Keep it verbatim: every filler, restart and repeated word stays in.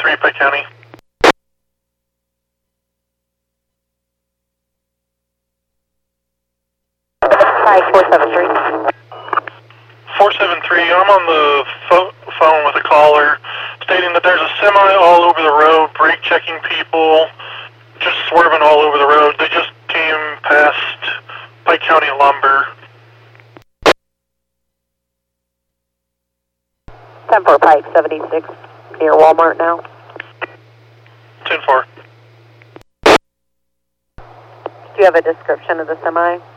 three, Pike County. Pike four seven three. four seven three, I'm on the pho phone with a caller stating that there's a semi all over the road, brake checking people, just swerving all over the road. They just came past Pike County Lumber. ten four Pike seventy-six, near Walmart now. ten four. Do you have a description of the semi?